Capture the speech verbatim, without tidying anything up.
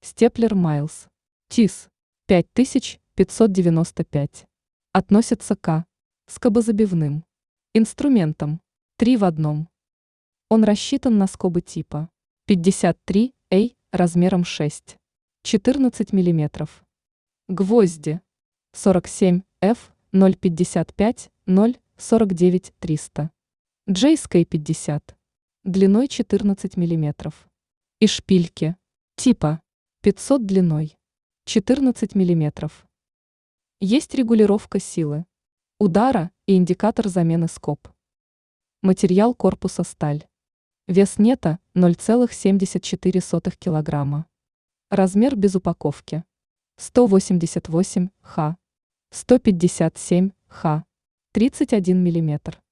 Степлер Майлз. ТИС пять тысяч пятьсот девяносто пять. Относится к скобозабивным инструментам три в одном. Он рассчитан на скобы типа пятьдесят три А размером шесть четырнадцать миллиметров. Гвозди сорок семь эф ноль пятьдесят пять ноль сорок девять триста. джей эс кей пятьдесят длиной четырнадцать миллиметров. И шпильки типа пятьсот длиной четырнадцать миллиметров. Есть регулировка силы удара и индикатор замены скоб. Материал корпуса сталь. Вес нета ноль целых семьдесят четыре сотых килограмма. Размер без упаковки сто восемьдесят восемь ха, сто пятьдесят семь ха, тридцать один миллиметр.